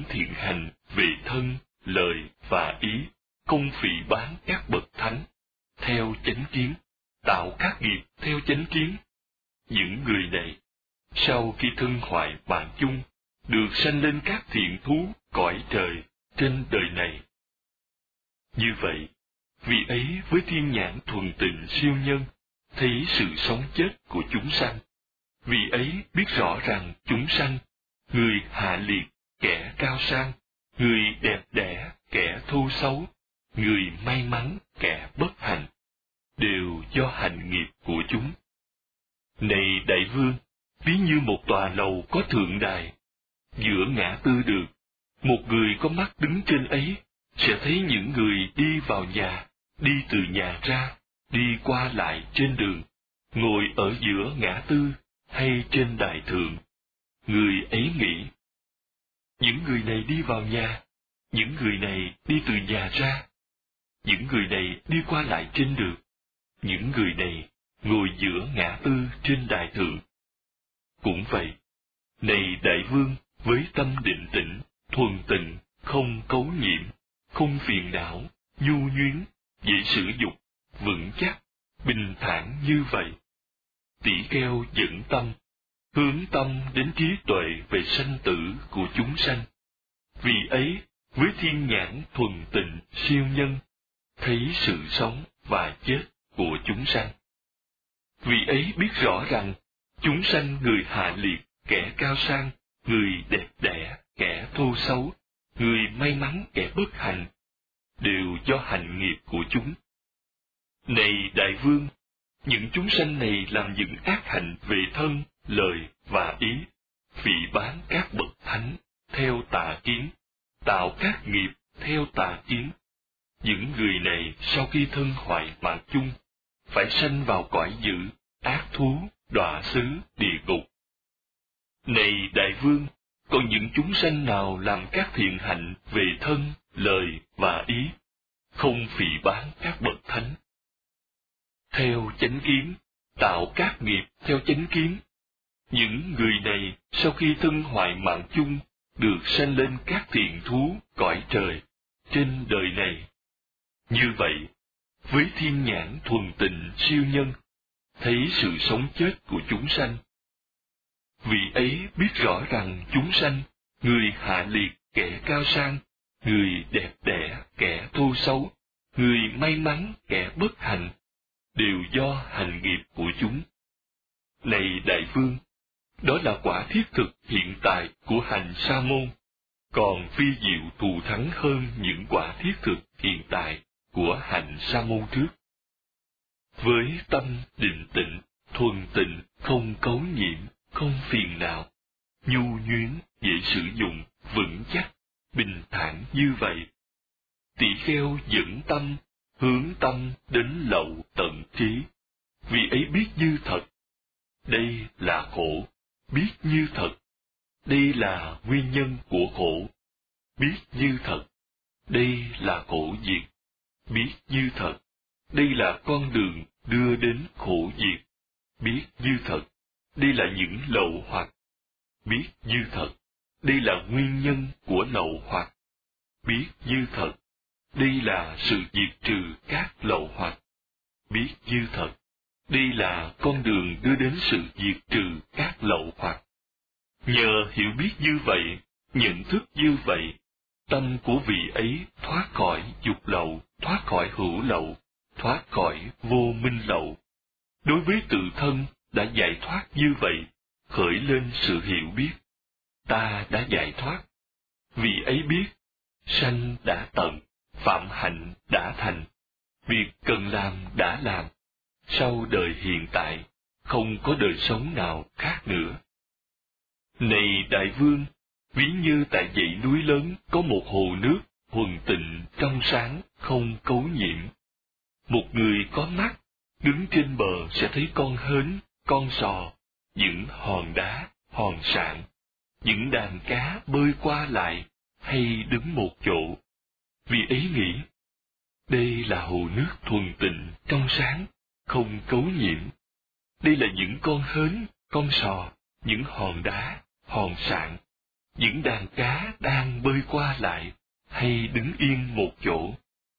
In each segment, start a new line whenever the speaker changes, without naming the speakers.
thiện hành về thân, lời và ý, không phỉ báng các bậc thánh, theo chánh kiến, tạo các nghiệp theo chánh kiến. Những người này, sau khi thân hoại mạng chung, được sanh lên các thiện thú cõi trời trên đời này. Như vậy, vị ấy với thiên nhãn thuần tịnh siêu nhân, thấy sự sống chết của chúng sanh. Vị ấy biết rõ rằng chúng sanh, người hạ liệt, kẻ cao sang, người đẹp đẽ, kẻ thô xấu, người may mắn, kẻ bất hạnh, đều do hành nghiệp của chúng. Này đại vương, ví như một tòa lầu có thượng đài, giữa ngã tư đường, một người có mắt đứng trên ấy, sẽ thấy những người đi vào nhà, đi từ nhà ra, đi qua lại trên đường, ngồi ở giữa ngã tư hay trên đài thượng. Người ấy nghĩ, những người này đi vào nhà, những người này đi từ nhà ra, những người này đi qua lại trên đường, những người này ngồi giữa ngã tư trên đài thượng. Cũng vậy, này đại vương, với tâm định tĩnh, thuần tịnh, không cấu nhiễm, không phiền não, nhu nhuyến, dễ sử dụng, vững chắc, bình thản như vậy, tỷ kheo dẫn tâm, hướng tâm đến trí tuệ về sanh tử của chúng sanh. Vì ấy, với thiên nhãn thuần tịnh siêu nhân, thấy sự sống và chết của chúng sanh. Vì ấy biết rõ rằng, chúng sanh người hạ liệt, kẻ cao sang, người đẹp đẽ, kẻ thô xấu, người may mắn, kẻ bất hạnh, đều do hành nghiệp của chúng. Này đại vương, những chúng sanh này làm những ác hạnh về thân, lời và ý, phỉ báng các bậc thánh theo tà kiến, tạo các nghiệp theo tà kiến. Những người này sau khi thân hoại mạng chung, phải sanh vào cõi dữ, ác thú, đọa xứ, địa ngục. Này đại vương, còn những chúng sanh nào làm các thiện hạnh về thân, lời và ý, không phỉ báng các bậc thánh, theo chánh kiến, tạo các nghiệp theo chánh kiến. Những người này sau khi thân hoại mạng chung, được sanh lên các thiện thú cõi trời trên đời này. Như vậy, với thiên nhãn thuần tịnh siêu nhân, thấy sự sống chết của chúng sanh. Vị ấy biết rõ rằng chúng sanh, người hạ liệt, kẻ cao sang, người đẹp đẽ, kẻ thô xấu, người may mắn, kẻ bất hạnh, đều do hành nghiệp của chúng. Này đại vương, đó là quả thiết thực hiện tại của hành sa môn, còn phi diệu thù thắng hơn những quả thiết thực hiện tại của hành sa môn trước. Với tâm định tĩnh, thuần tịnh, không cấu nhiễm, không phiền não, nhu nhuyến, dễ sử dụng, vững chắc, bình thản như vậy, tỷ kheo dẫn tâm, hướng tâm đến lậu tận trí. Vì ấy biết như thật, đây là khổ, biết như thật, đây là nguyên nhân của khổ, biết như thật, đây là khổ diệt, biết như thật, đây là con đường đưa đến khổ diệt, biết như thật, đây là những lậu hoặc, biết như thật, đây là nguyên nhân của lậu hoặc, biết như thật, đây là sự diệt trừ các lậu hoặc, biết như thật, đây là con đường đưa đến sự diệt trừ các lậu hoặc. Nhờ hiểu biết như vậy, nhận thức như vậy, tâm của vị ấy thoát khỏi dục lậu, thoát khỏi hữu lậu, thoát khỏi vô minh lậu. Đối với tự thân đã giải thoát như vậy, khởi lên sự hiểu biết. Ta đã giải thoát. Vì ấy biết, sanh đã tận, phạm hạnh đã thành. Việc cần làm đã làm. Sau đời hiện tại, không có đời sống nào khác nữa. Này đại vương, ví như tại dãy núi lớn có một hồ nước thuần tịnh trong sáng, không cấu nhiễm. Một người có mắt, đứng trên bờ sẽ thấy con hến, con sò, những hòn đá, hòn sạn, những đàn cá bơi qua lại hay đứng một chỗ. Vì ấy nghĩ, đây là hồ nước thuần tịnh trong sáng, không cấu nhiễm. Đây là những con hến, con sò, những hòn đá, hòn sạn, những đàn cá đang bơi qua lại hay đứng yên một chỗ.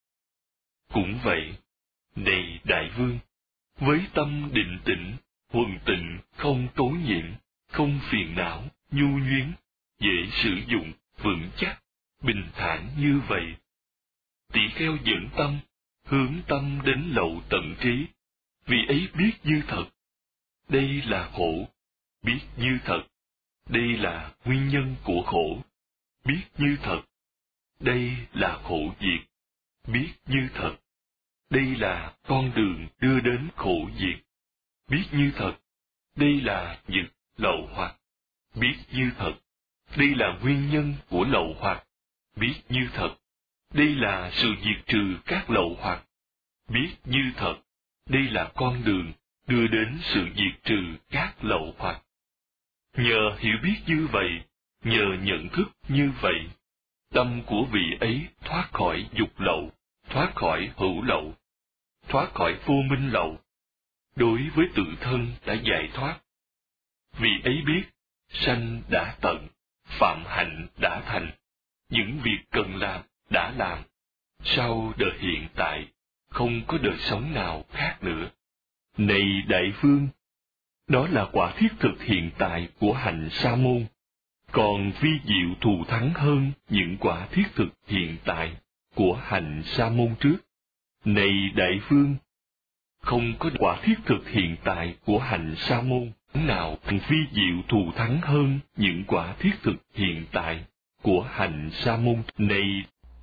Cũng vậy, này đại vương, với tâm định tĩnh, huần tịnh, không tối nhiễm, không phiền não, nhu nhuyến, dễ sử dụng, vững chắc, bình thản như vậy, tỷ kheo dẫn tâm, hướng tâm đến lậu tận trí, vì ấy biết như thật. Đây là khổ, biết như thật. Đây là nguyên nhân của khổ, biết như thật. Đây là khổ diệt, biết như thật. Đây là con đường đưa đến khổ diệt, biết như thật. Đây là những lậu hoặc, biết như thật. Đây là nguyên nhân của lậu hoặc, biết như thật. Đây là sự diệt trừ các lậu hoặc, biết như thật. Đây là con đường đưa đến sự diệt trừ các lậu hoặc. Nhờ hiểu biết như vậy, nhờ nhận thức như vậy, tâm của vị ấy thoát khỏi dục lậu, thoát khỏi hữu lậu, thoát khỏi vô minh lậu. Đối với tự thân đã giải thoát. Vị ấy biết, sanh đã tận, phạm hạnh đã thành, những việc cần làm đã làm. Sau đời hiện tại, không có đời sống nào khác nữa. Này đại vương, đó là quả thiết thực hiện tại của hạnh sa môn, còn vi diệu thù thắng hơn những quả thiết thực hiện tại của hạnh sa môn trước. Này đại vương, không có quả thiết thực hiện tại của hạnh sa môn nào vi diệu thù thắng hơn những quả thiết thực hiện tại của hạnh sa môn này.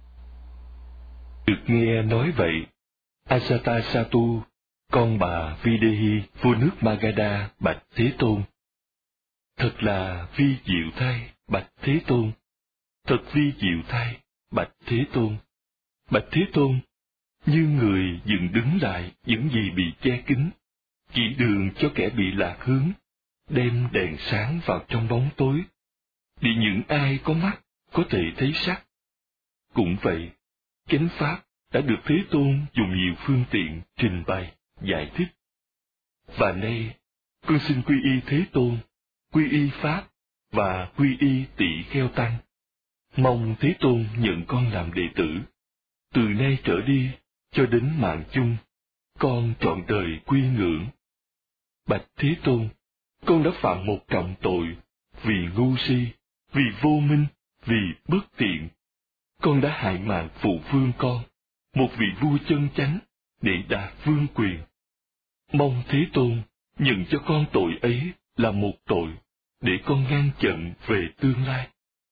Được nghe nói vậy, Ajatasattu, con bà Videhi, vua nước Magadha, bạch Thế Tôn: Thật là vi diệu thay, bạch Thế Tôn. Thật vi diệu thay, bạch Thế Tôn. Bạch Thế Tôn, như người dừng đứng lại những gì bị che kín, chỉ đường cho kẻ bị lạc hướng, đem đèn sáng vào trong bóng tối, để những ai có mắt có thể thấy sắc. Cũng vậy, chánh pháp đã được Thế Tôn dùng nhiều phương tiện trình bày, giải thích. Và nay, con xin quy y Thế Tôn, quy y Pháp và quy y Tỷ Kheo Tăng. Mong Thế Tôn nhận con làm đệ tử. Từ nay trở đi, cho đến mạng chung, con trọn đời quy ngưỡng. Bạch Thế Tôn, con đã phạm một trọng tội, vì ngu si, vì vô minh, vì bất tiện. Con đã hại mạng phụ vương con, một vị vua chân chánh, để đạt vương quyền. Mong Thế Tôn nhận cho con tội ấy là một tội, để con ngăn chặn về tương lai.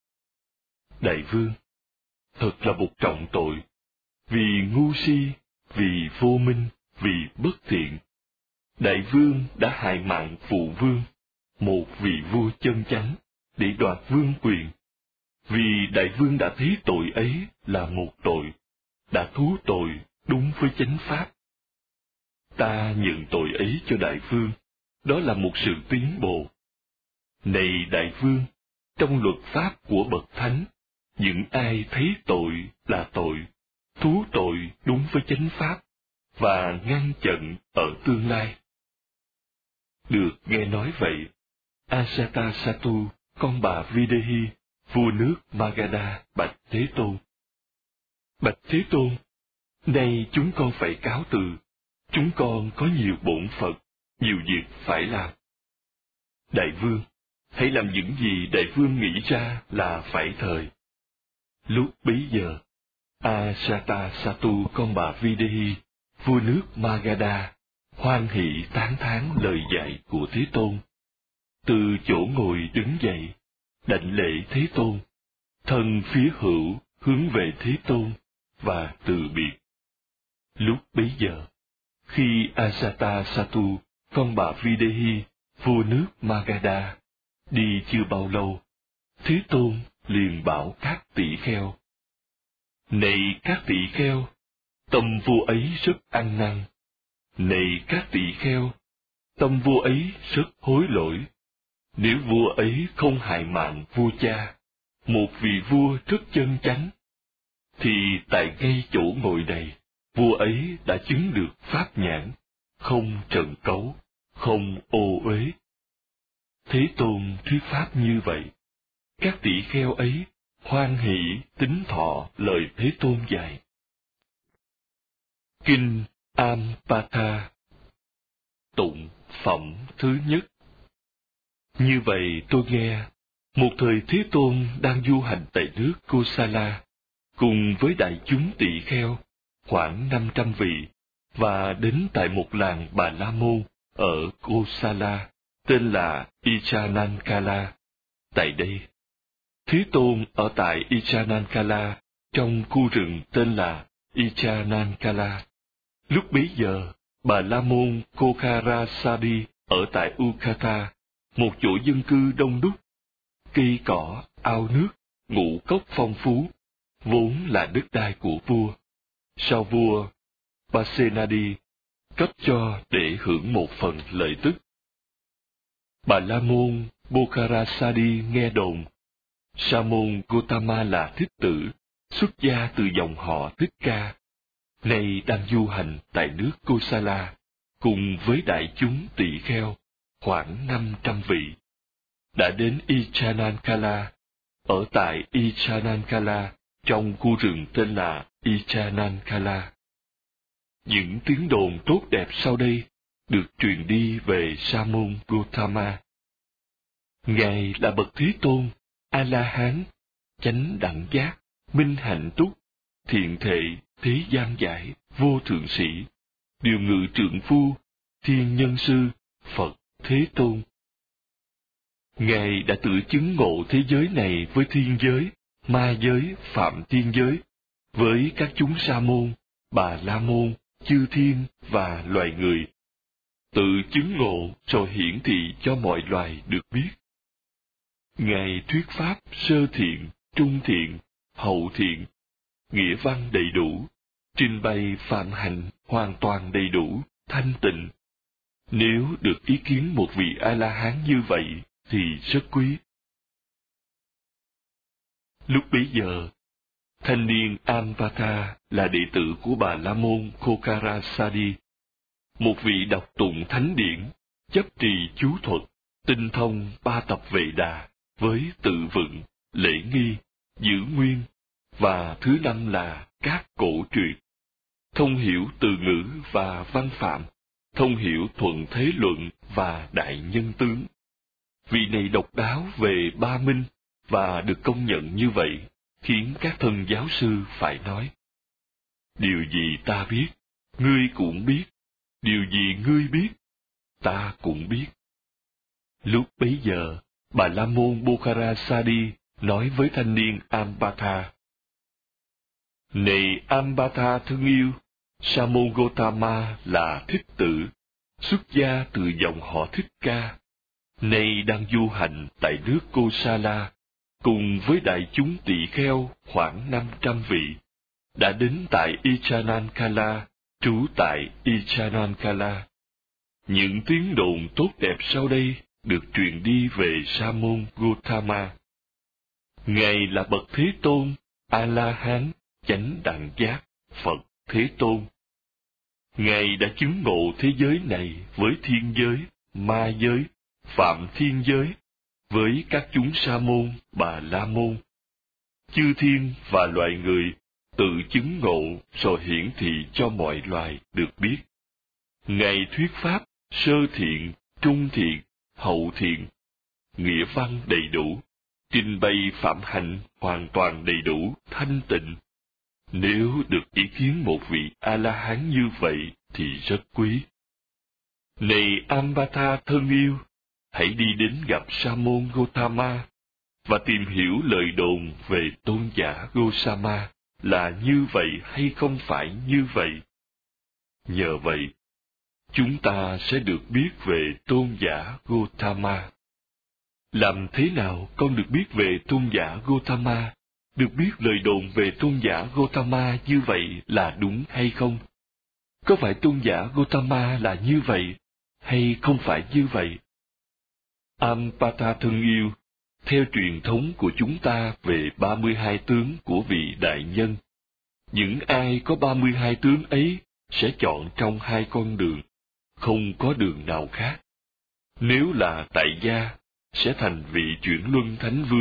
Đại vương, thật là một trọng tội, vì ngu si, vì vô minh, vì bất thiện. Đại vương đã hại mạng phụ vương, một vị vua chân chánh, để đoạt vương quyền. Vì đại vương đã thấy tội ấy là một tội, đã thú tội đúng với chánh pháp. Ta nhận tội ấy cho đại vương, đó là một sự tiến bộ. Này đại vương, trong luật pháp của bậc thánh, những ai thấy tội là tội, thú tội đúng với chánh pháp, và ngăn chặn ở tương lai. Được nghe nói vậy, Ajatasattu, con bà Videhi, vua nước Magadha, bạch Thế Tôn: Bạch Thế Tôn, nay chúng con phải cáo từ. Chúng con có nhiều bổn phận, nhiều việc phải làm. Đại vương, hãy làm những gì đại vương nghĩ ra là phải thời. Lúc bấy giờ, Ajatasattu, con bà Videhi, vua nước Magadha, hoan hỷ tán thán lời dạy của Thế Tôn. Từ chỗ ngồi đứng dậy, đảnh lễ Thế Tôn, thân phía hữu hướng về Thế Tôn và từ biệt. Lúc bấy giờ, khi Ajatasattu, con bà Videhi, vua nước Magadha, đi chưa bao lâu, Thế Tôn liền bảo các tỷ kheo: Này các tỷ kheo, tâm vua ấy rất ăn năn. Này các tỷ kheo, tâm vua ấy rất hối lỗi. Nếu vua ấy không hại mạng vua cha, một vị vua rất chân chánh, thì tại ngay chỗ ngồi này, vua ấy đã chứng được pháp nhãn, không trần cấu, không ô uế. Thế Tôn thuyết pháp như vậy, các tỷ kheo ấy hoan hỷ tín thọ lời Thế Tôn dạy. Kinh Ampatha. Tụng phẩm thứ nhất. Như vậy tôi nghe, một thời Thế Tôn đang du hành tại nước Kosala, cùng với đại chúng tỷ kheo, khoảng 500 vị, và đến tại một làng Bà La Môn ở Kosala, tên là Icanankala. Tại đây, Thế Tôn ở tại Icanankala, trong khu rừng tên là Icanankala. Lúc bấy giờ, Bà La Môn Kokharasadi ở tại Ukata, một chỗ dân cư đông đúc, cây cỏ, ao nước, ngũ cốc phong phú, vốn là đất đai của vua. Sau vua Pasenadi cấp cho để hưởng một phần lợi tức. Bà La Môn Bokharasadi nghe đồn Sa môn Gotama là thích tử, xuất gia từ dòng họ Thích Ca, nay đang du hành tại nước Kosala, cùng với đại chúng tỳ kheo, khoảng 500 vị, đã đến Icanankala, ở tại Icanankala, trong khu rừng tên là Icanankala. Những tiếng đồn tốt đẹp sau đây được truyền đi về Sa môn Gotama. Ngài là bậc Thế Tôn, A-la-hán, chánh đẳng giác, minh hạnh túc, thiện thệ, thế gian giải, vô thượng sĩ, điều ngự trượng phu, thiên nhân sư, Phật Thế Tôn. Ngài đã tự chứng ngộ thế giới này với thiên giới, ma giới, phạm thiên giới, với các chúng sa môn, bà la môn, chư thiên và loài người. Tự chứng ngộ rồi hiển thị cho mọi loài được biết. Ngài thuyết pháp sơ thiện, trung thiện, hậu thiện, nghĩa văn đầy đủ, trình bày phạm hạnh hoàn toàn đầy đủ, thanh tịnh. Nếu được ý kiến một vị A-la-hán như vậy thì rất quý. Lúc bấy giờ, thanh niên Ampatha là đệ tử của Bà La Môn Kokharasadi, một vị đọc tụng thánh điển, chấp trì chú thuật, tinh thông 3 tập Vệ Đà với tự vựng, lễ nghi, giữ nguyên, và thứ 5 là các cổ truyện, thông hiểu từ ngữ và văn phạm, thông hiểu thuận thế luận và đại nhân tướng. Vị này độc đáo về ba minh và được công nhận như vậy, khiến các thân giáo sư phải nói: điều gì ta biết, ngươi cũng biết; điều gì ngươi biết, ta cũng biết. Lúc bấy giờ, Bà La Môn Bokharasadi nói với thanh niên Ampatha: này Ampatha thân yêu, Sa môn Gotama là thích tử, xuất gia từ dòng họ Thích Ca, nay đang du hành tại nước Kosala, cùng với đại chúng tỳ kheo khoảng 500 vị, đã đến tại Icanankala, trú tại Icanankala. Những tiếng đồn tốt đẹp sau đây được truyền đi về Sa môn Gotama. Ngài là bậc Thế Tôn, A-la-hán, chánh đẳng giác, Phật Thế Tôn. Ngài đã chứng ngộ thế giới này với thiên giới, ma giới, phạm thiên giới, với các chúng sa môn, bà la môn, chư thiên và loài người, tự chứng ngộ rồi hiển thị cho mọi loài được biết. Ngài thuyết pháp sơ thiện, trung thiện, hậu thiện, nghĩa văn đầy đủ, trình bày phạm hạnh hoàn toàn đầy đủ, thanh tịnh. Nếu được ý kiến một vị A-la-hán như vậy thì rất quý. Này Ampatha thân yêu, hãy đi đến gặp Sa môn Gotama và tìm hiểu lời đồn về tôn giả Gosama là như vậy hay không phải như vậy. Nhờ vậy, chúng ta sẽ được biết về tôn giả Gotama. Làm thế nào con được biết về tôn giả Gotama? Được biết lời đồn về tôn giả Gotama như vậy là đúng hay không? Có phải tôn giả Gotama là như vậy, hay không phải như vậy? Ampatha thân yêu, theo truyền thống của chúng ta về 32 tướng của vị đại nhân, những ai có 32 tướng ấy sẽ chọn trong 2 con đường, không có đường nào khác. Nếu là tại gia, sẽ thành vị chuyển luân thánh vương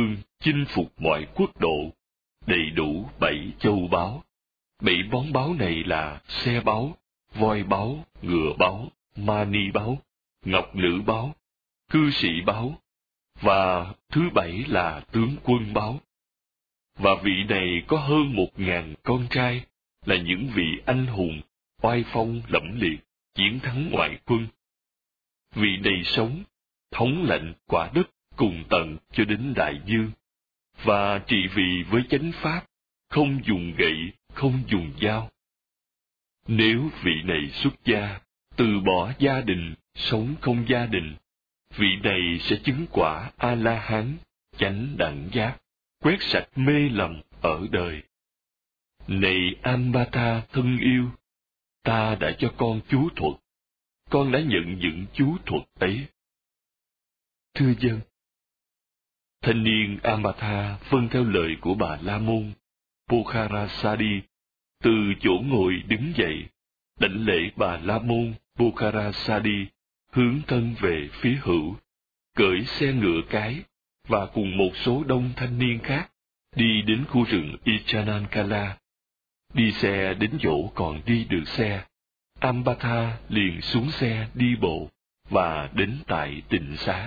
chinh phục mọi quốc độ, đầy đủ 7 châu báu. 7 món báu này là xe báu, voi báu, ngựa báu, mani báu, ngọc nữ báu, cư sĩ báu, và thứ 7 là tướng quân báu. Và vị này có hơn 1000 con trai, là những vị anh hùng, oai phong lẫm liệt, chiến thắng ngoại quân. Vị này sống, thống lãnh quả đất cùng tận cho đến đại dương, và trị vì với chánh pháp, không dùng gậy, không dùng dao. Nếu vị này xuất gia, từ bỏ gia đình, sống không gia đình, vị này sẽ chứng quả A-la-hán, chánh đẳng giác, quét sạch mê lầm ở đời. Này Ambata thân yêu, ta đã cho con chú thuật, con đã nhận những chú thuật ấy. Thưa dân, thanh niên Ambata vâng theo lời của bà La Môn Pokharasadi, từ chỗ ngồi đứng dậy, đảnh lễ bà La Môn Pokharasadi, hướng thân về phía hữu, cưỡi xe ngựa cái, và cùng một số đông thanh niên khác đi đến khu rừng Ichanankala. Đi xe đến chỗ còn đi được xe, Ambata liền xuống xe đi bộ và đến tại tịnh xá.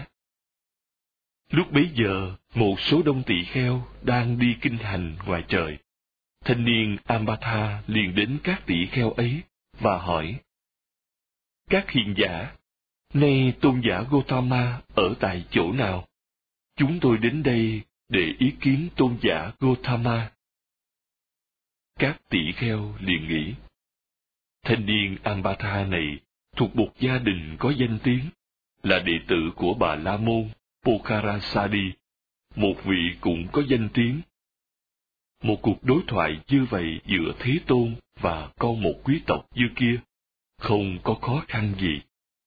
Lúc bấy giờ, một số đông tỳ kheo đang đi kinh hành ngoài trời. Thanh niên Ambata liền đến các tỳ kheo ấy và hỏi: Các hiền giả, nay tôn giả Gotama ở tại chỗ nào? Chúng tôi đến đây để ý kiến tôn giả Gotama. Các tỳ kheo liền nghĩ: thanh niên Ambata này thuộc một gia đình có danh tiếng, là đệ tử của bà La Môn Pokharasadi, một vị cũng có danh tiếng. Một cuộc đối thoại như vậy giữa Thế Tôn và con một quý tộc như kia, không có khó khăn gì.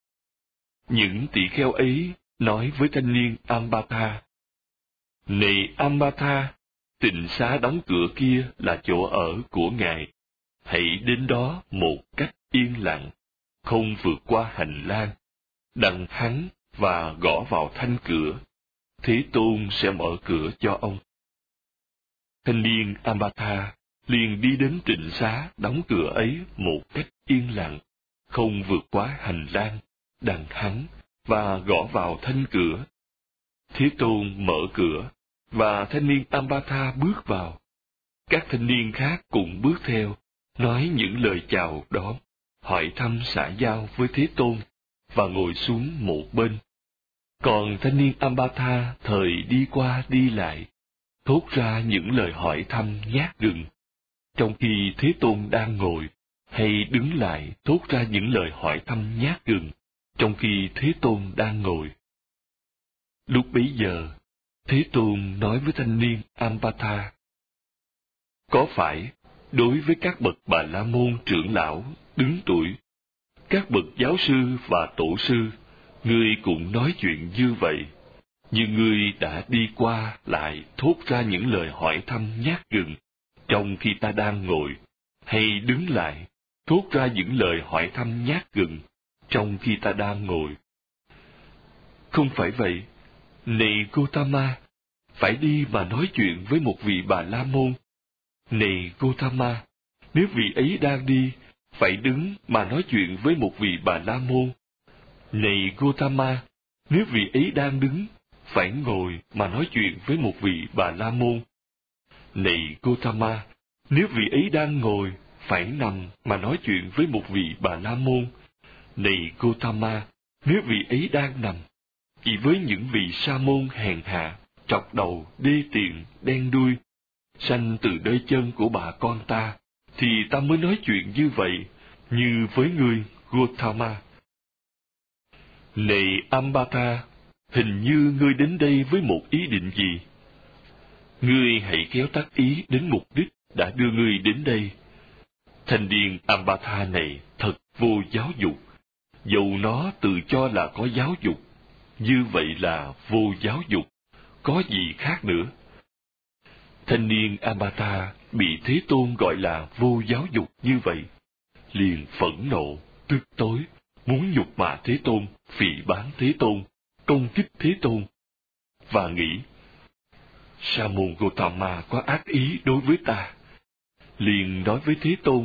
Những tỳ kheo ấy nói với thanh niên Ambata: Này Ambata, tịnh xá đóng cửa kia là chỗ ở của ngài. Hãy đến đó một cách yên lặng, không vượt qua hành lang, đặng hắn và gõ vào thanh cửa. Thế Tôn sẽ mở cửa cho ông. Thanh niên Ambata liền đi đến tịnh xá đóng cửa ấy một cách yên lặng, không vượt quá hành lang, đặng hắn và gõ vào thanh cửa. Thế Tôn mở cửa, và thanh niên Ambata bước vào. Các thanh niên khác cũng bước theo, nói những lời chào đón, hỏi thăm xã giao với Thế Tôn, và ngồi xuống một bên. Còn thanh niên Ambata thời đi qua đi lại, thốt ra những lời hỏi thăm nhát gừng, trong khi Thế Tôn đang ngồi, hay đứng lại thốt ra những lời hỏi thăm nhát gừng, trong khi Thế Tôn đang ngồi. Lúc bấy giờ, Thế Tôn nói với thanh niên Ambata: Có phải đối với các bậc Bà La Môn trưởng lão, đứng tuổi, các bậc giáo sư và tổ sư, ngươi cũng nói chuyện như vậy, nhưng ngươi đã đi qua lại thốt ra những lời hỏi thăm nhát gừng, trong khi ta đang ngồi, hay đứng lại thốt ra những lời hỏi thăm nhát gừng, trong khi ta đang ngồi? Không phải vậy. Này Gotama, phải đi mà nói chuyện với một vị Bà La Môn. Này Gotama, nếu vị ấy đang đi, phải đứng mà nói chuyện với một vị Bà La Môn. Này Gotama, nếu vị ấy đang đứng, phải ngồi mà nói chuyện với một vị Bà La Môn. Này Gotama, nếu vị ấy đang ngồi, phải nằm mà nói chuyện với một vị Bà La Môn. Này Gotama, nếu vị ấy đang nằm, chỉ với những vị sa môn hèn hạ, trọc đầu, đê tiện, đen đuôi, sanh từ đôi chân của bà con ta, thì ta mới nói chuyện như vậy, như với ngươi, Gotama. Này Ambata, hình như ngươi đến đây với một ý định gì? Ngươi hãy khéo tác ý đến mục đích đã đưa ngươi đến đây. Thanh niên Ambata này thật vô giáo dục, dầu nó tự cho là có giáo dục, như vậy là vô giáo dục, có gì khác nữa. Thanh niên Ambata bị Thế Tôn gọi là vô giáo dục như vậy, liền phẫn nộ, tức tối, muốn nhục mạ Thế Tôn, phỉ báng Thế Tôn, công kích Thế Tôn, và nghĩ: Sa môn Gotama có ác ý đối với ta, liền nói với Thế Tôn: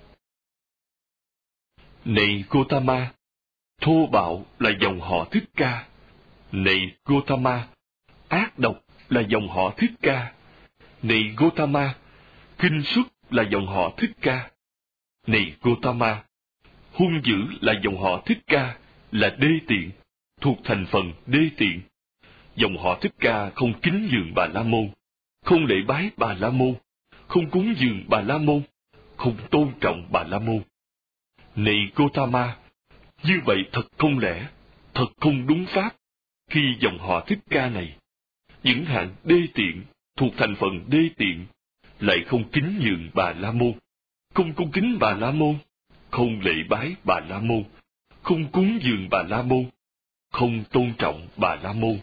Này Gotama, thô bạo là dòng họ Thích Ca. Này Gotama, ác độc là dòng họ Thích Ca. Này Gotama, kinh xuất là dòng họ Thích Ca. Này Gotama, hung dữ là dòng họ Thích Ca, là đê tiện, thuộc thành phần đê tiện. Dòng họ Thích Ca không kính dường Bà La Môn, không lễ bái Bà La Môn, không cúng dường Bà La Môn, không tôn trọng Bà La Môn. Này Gotama, như vậy thật không lẽ, thật không đúng pháp, khi dòng họ Thích Ca này, những hạng đê tiện, thuộc thành phần đê tiện, lại không kính nhường Bà La Môn, không cung kính Bà La Môn, không lễ bái Bà La Môn, không cúng dường Bà La Môn, không tôn trọng Bà La Môn.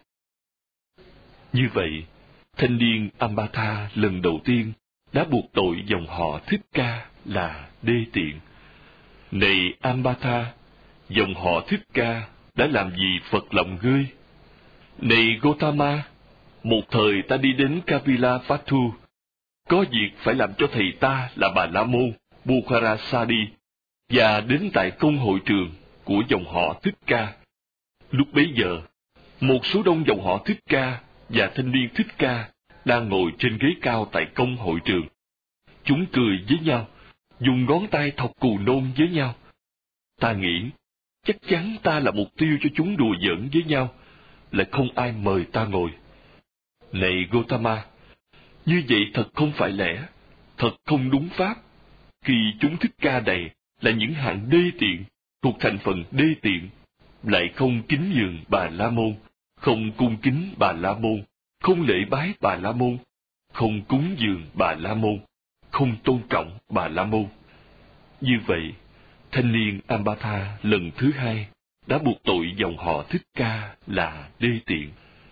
Như vậy, thanh niên Ambata lần đầu tiên đã buộc tội dòng họ Thích Ca là đê tiện. Này Ambata, dòng họ Thích Ca đã làm gì phật lòng ngươi? Này Gotama, một thời ta đi đến Kapilavatthu, có việc phải làm cho thầy ta là Bà La Môn Bukharasadi, và đến tại công hội trường của dòng họ Thích Ca. Lúc bấy giờ, một số đông dòng họ Thích Ca và thanh niên Thích Ca đang ngồi trên ghế cao tại công hội trường. Chúng cười với nhau, dùng ngón tay thọc cù nôn với nhau. Ta nghĩ, chắc chắn ta là mục tiêu cho chúng đùa giỡn với nhau, lại không ai mời ta ngồi. Này Gotama, như vậy thật không phải lẽ, thật không đúng pháp, khi chúng Thích Ca này là những hạng đê tiện, thuộc thành phần đê tiện, lại không kính nhường Bà La Môn, không cung kính Bà La Môn, không lễ bái Bà La Môn, không cúng dường Bà La Môn, không tôn trọng Bà La Môn. Như vậy, thanh niên Ambata lần thứ hai đã buộc tội dòng họ Thích Ca là đê tiện.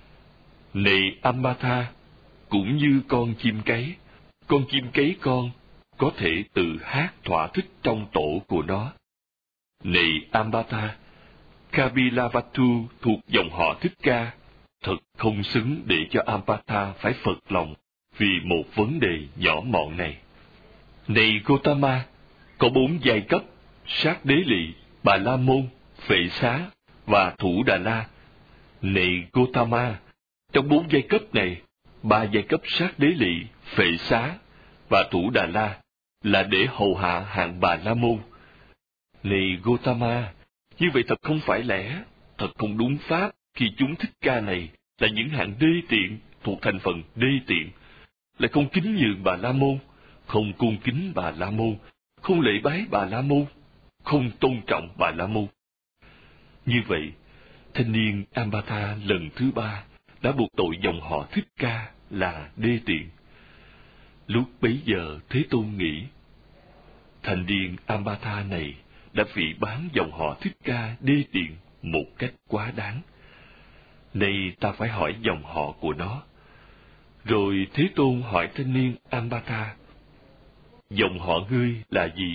Này Ambata, cũng như con chim cấy con có thể tự hát thỏa thích trong tổ của nó. Này Ambata, Kapilavatthu thuộc dòng họ Thích Ca, thật không xứng để cho Ambata phải phật lòng vì một vấn đề nhỏ mọn này. Này Gotama, có 4 giai cấp: Sát Đế Lị, Bà La Môn, Phệ Xá và Thủ Đà La. Này Gotama, trong 4 giai cấp này, 3 giai cấp Sát Đế Lị, Phệ Xá và Thủ Đà La là để hầu hạ hạng Bà La Môn. Này Gotama, như vậy thật không phải lẽ, thật không đúng pháp, khi chúng Thích Ca này là những hạng đê tiện, thuộc thành phần đê tiện, lại không kính nhường Bà La Môn, không cung kính Bà La Môn, không lễ bái Bà La Môn, không tôn trọng Bà La Môn. Như vậy, thanh niên Ambata lần thứ 3 đã buộc tội dòng họ Thích Ca là đê tiện. Lúc bấy giờ Thế Tôn nghĩ, thanh niên Ambata này đã phỉ báng dòng họ Thích Ca đê tiện một cách quá đáng. Nay ta phải hỏi dòng họ của nó. Rồi Thế Tôn hỏi thanh niên Ambata, dòng họ ngươi là gì?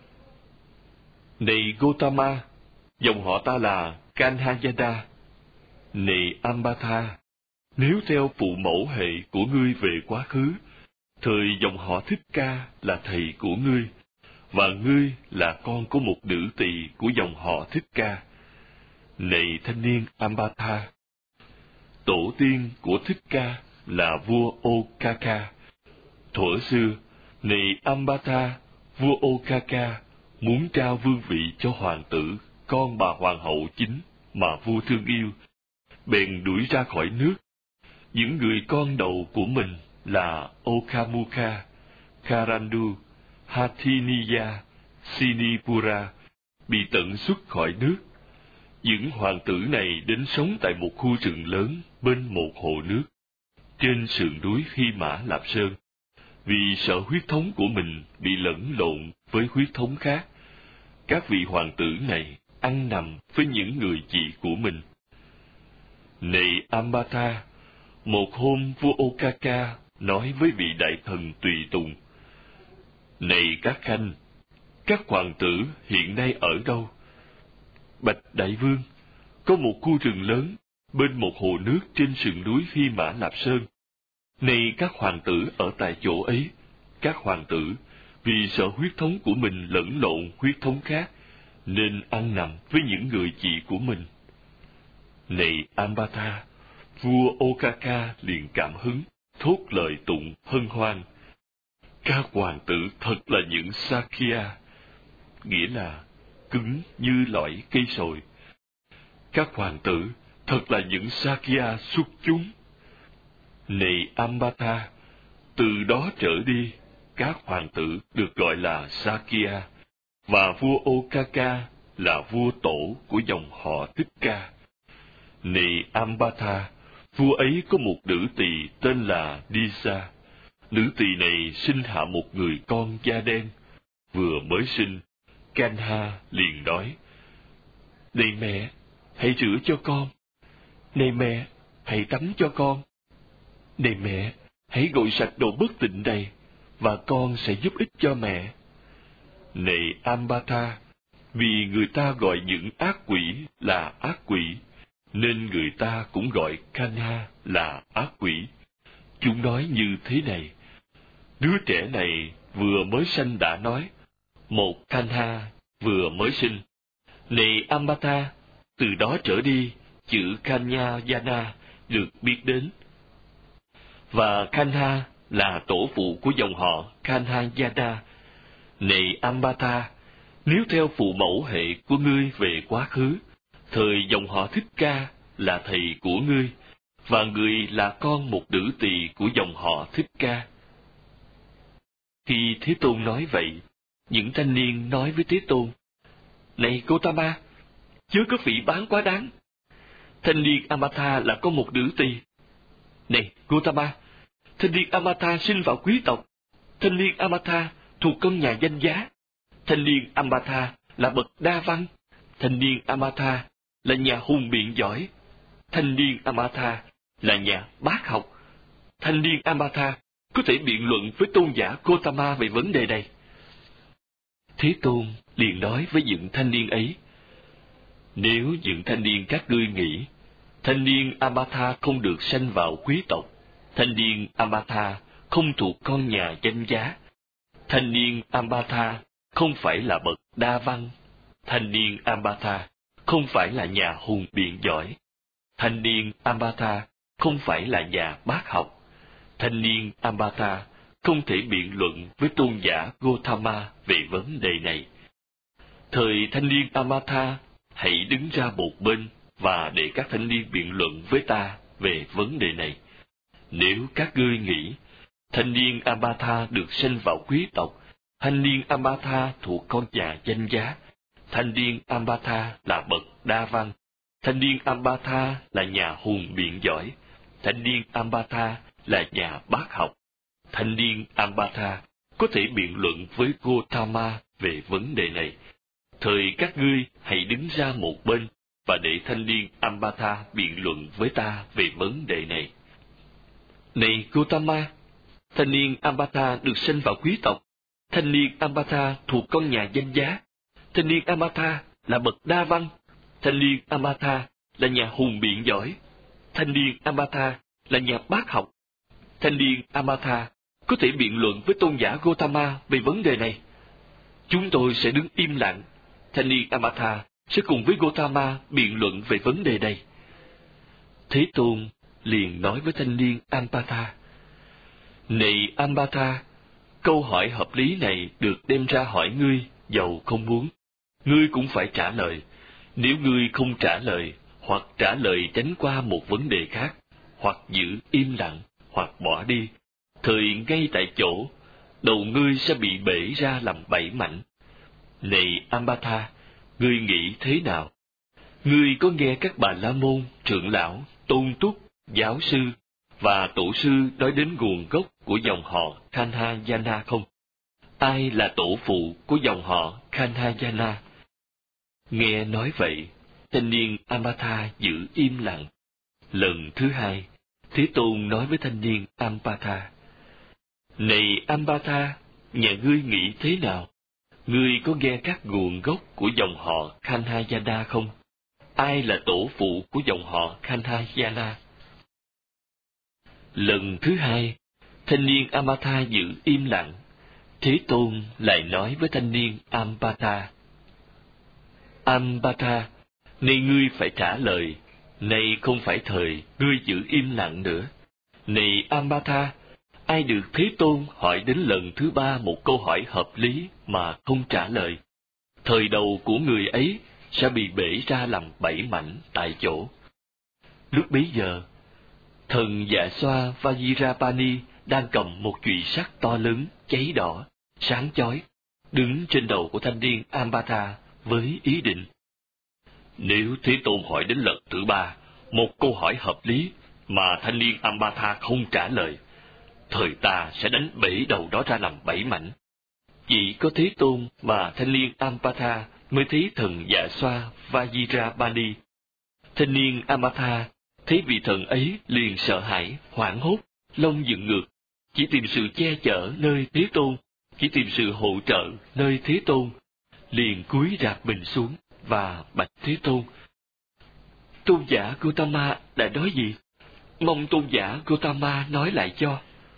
Này Gotama, dòng họ ta là Kanhayada. Này Ambata, nếu theo phụ mẫu hệ của ngươi về quá khứ, thời dòng họ Thích Ca là thầy của ngươi, và ngươi là con của một nữ tỳ của dòng họ Thích Ca. Này thanh niên Ambata, tổ tiên của Thích Ca là vua Okaka. Thuở xưa, này Ambata, vua Okaka muốn trao vương vị cho hoàng tử, con bà hoàng hậu chính mà vua thương yêu, bèn đuổi ra khỏi nước. Những người con đầu của mình là Okamukha, Karandu, Hathiniya, Sinipura bị tận xuất khỏi nước. Những hoàng tử này đến sống tại một khu rừng lớn bên một hồ nước, trên sườn núi Hy Mã Lạp Sơn. Vì sợ huyết thống của mình bị lẫn lộn với huyết thống khác, các vị hoàng tử này ăn nằm với những người chị của mình. Này Ambata, một hôm vua Okaka nói với vị đại thần tùy tùng, này các khanh, các hoàng tử hiện nay ở đâu? Bạch đại vương, có một khu rừng lớn bên một hồ nước trên sườn núi Hy Mã Lạp Sơn. Này các hoàng tử ở tại chỗ ấy, các hoàng tử, vì sợ huyết thống của mình lẫn lộn huyết thống khác, nên ăn nằm với những người chị của mình. Này Ambatha, vua Okaka liền cảm hứng, thốt lời tụng hân hoan. Các hoàng tử thật là những Sakya, nghĩa là cứng như lõi cây sồi. Các hoàng tử thật là những Sakya xuất chúng. Này Ambatha, từ đó trở đi, các hoàng tử được gọi là Sakya, và vua Okaka là vua tổ của dòng họ Thích Ca. Này Ambatha, vua ấy có một nữ tỳ tên là Disa. Nữ tỳ này sinh hạ một người con da đen. Vừa mới sinh, Kanha liền nói: Này mẹ, hãy rửa cho con. Này mẹ, hãy tắm cho con. Này mẹ, hãy gội sạch đồ bất tịnh này, và con sẽ giúp ích cho mẹ. Này Ambatha, vì người ta gọi những ác quỷ là ác quỷ, nên người ta cũng gọi Kanha là ác quỷ. Chúng nói như thế này: Đứa trẻ này vừa mới sanh đã nói, một Kanha vừa mới sinh. Này Ambatha, từ đó trở đi, chữ Kanya Yana được biết đến. Và Kanha là tổ phụ của dòng họ Kanhayana. Này Ambatha, nếu theo phụ mẫu hệ của ngươi về quá khứ, thời dòng họ Thích Ca là thầy của ngươi, và ngươi là con một nữ tỳ của dòng họ Thích Ca. Khi Thế Tôn nói vậy, những thanh niên nói với Thế Tôn: Này Gotama, chớ có phỉ báng quá đáng. Thanh niên Amata là con một nữ tỳ. Này Gotama, thanh niên Amata sinh vào quý tộc. Thanh niên Amata thuộc con nhà danh giá. Thanh niên Amata là bậc đa văn. Thanh niên Amata là nhà hùng biện giỏi. Thanh niên Amata là nhà bác học. Thanh niên Amata có thể biện luận với tôn giả Gotama về vấn đề này. Thế Tôn liền nói với những thanh niên ấy: Nếu những thanh niên các ngươi nghĩ thanh niên Amata không được sanh vào quý tộc, thanh niên Amata không thuộc con nhà danh giá, thanh niên Amata không phải là bậc đa văn, thanh niên Amata không phải là nhà hùng biện giỏi, thanh niên Amata không phải là nhà bác học, thanh niên Amata không thể biện luận với tôn giả Gotama về vấn đề này. Thời thanh niên Amata, hãy đứng ra một bên và để các thanh niên biện luận với ta về vấn đề này. Nếu các ngươi nghĩ thanh niên Amata được sinh vào quý tộc, thanh niên Amata thuộc con nhà danh giá, thanh niên Amata là bậc đa văn, thanh niên Amata là nhà hùng biện giỏi, thanh niên Amata là nhà bác học, thanh niên Amata có thể biện luận với Gotama về vấn đề này. Thời các ngươi hãy đứng ra một bên và để thanh niên Amata biện luận với ta về vấn đề này. Này Gotama, thanh niên Amata được sinh vào quý tộc, thanh niên Amata thuộc con nhà danh giá, thanh niên Amata là bậc đa văn, thanh niên Amata là nhà hùng biện giỏi, thanh niên Amata là nhà bác học, thanh niên Amata có thể biện luận với tôn giả Gotama về vấn đề này. Chúng tôi sẽ đứng im lặng. Thanh niên Amata sẽ cùng với Gotama biện luận về vấn đề này. Thế Tôn liền nói với thanh niên Ambatha: Này Ambatha, câu hỏi hợp lý này được đem ra hỏi ngươi, dầu không muốn, ngươi cũng phải trả lời. Nếu ngươi không trả lời, hoặc trả lời tránh qua một vấn đề khác, hoặc giữ im lặng, hoặc bỏ đi, thời ngay tại chỗ, đầu ngươi sẽ bị bể ra làm 7 mảnh. Này Ambatha, ngươi nghĩ thế nào? Ngươi có nghe các bà la môn, trưởng lão, tôn túc, giáo sư và tổ sư nói đến nguồn gốc của dòng họ Kanhayana không? Ai là tổ phụ của dòng họ Kanhayana? Nghe nói vậy, thanh niên Ambatha giữ im lặng. Lần thứ hai, Thế Tôn nói với thanh niên Ambatha: Này Ambatha, nhà ngươi nghĩ thế nào? Ngươi có nghe các nguồn gốc của dòng họ Kanhayana không? Ai là tổ phụ của dòng họ Kanhayana? Lần thứ hai, thanh niên Amatha giữ im lặng. Thế Tôn lại nói với thanh niên Ambata: Ambata, nay ngươi phải trả lời. Nay không phải thời ngươi giữ im lặng nữa. Này Ambata, ai được Thế Tôn hỏi đến lần thứ ba một câu hỏi hợp lý mà không trả lời, thời đầu của người ấy sẽ bị bể ra làm 7 mảnh tại chỗ. Lúc bấy giờ, thần Dạ Xoa Vajirapani đang cầm một chùy sắt to lớn, cháy đỏ, sáng chói, đứng trên đầu của thanh niên Ambata với ý định: nếu Thế Tôn hỏi đến lần thứ ba một câu hỏi hợp lý mà thanh niên Ambata không trả lời, thời ta sẽ đánh bể đầu đó ra làm 7 mảnh. Chỉ có Thế Tôn mà thanh niên Ambata mới thấy thần Dạ Xoa Vajirapani. Thanh niên Ambata thấy vị thần ấy liền sợ hãi, hoảng hốt, lông dựng ngược, chỉ tìm sự che chở nơi Thế Tôn, chỉ tìm sự hỗ trợ nơi Thế Tôn, liền cúi rạp mình xuống và bạch Thế Tôn: Tôn giả Gautama đã nói gì? Mong tôn giả Gautama nói lại cho.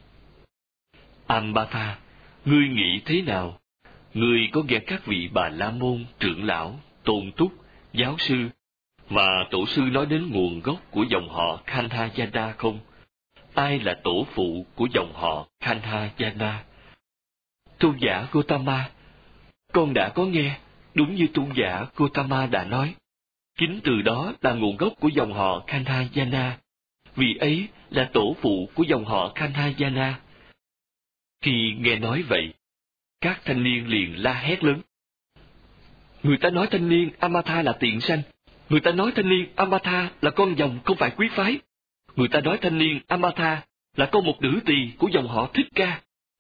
Ambata, ngươi nghĩ thế nào? Ngươi có nghe các vị Bà La Môn, trưởng lão, tôn túc, giáo sư và tổ sư nói đến nguồn gốc của dòng họ Khanhayana không? Ai là tổ phụ của dòng họ Khanhayana? Tôn giả Gautama, con đã có nghe, đúng như tôn giả Gautama đã nói. Chính từ đó là nguồn gốc của dòng họ Khanhayana. Vì ấy là tổ phụ của dòng họ Khanhayana. Khi nghe nói vậy, các thanh niên liền la hét lớn: người ta nói thanh niên Amatha là tiện sanh. Người ta nói thanh niên Amatha là con dòng không phải quý phái. Người ta nói thanh niên Amatha là con một nữ tỳ của dòng họ Thích Ca.